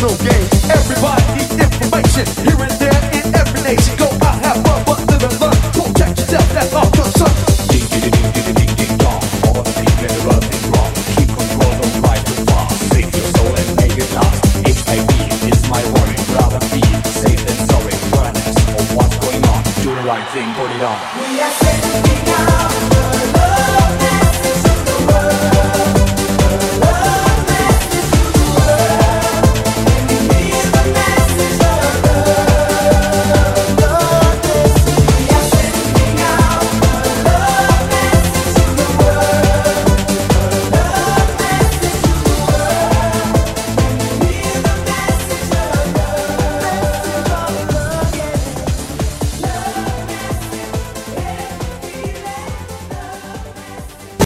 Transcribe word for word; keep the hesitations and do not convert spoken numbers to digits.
no game. Everybody needs information, here and there in every nation. Go out, have fun, but live and learn. Protect yourself, that's our concern. Ding, ding, ding, ding, ding, ding, dong. All the people in the world is wrong. Keep control, don't drive too fast. Save your soul and make it last. H I V is my warning. Rather be safe than sorry. Awareness of what's going on. Do the right thing, put it on.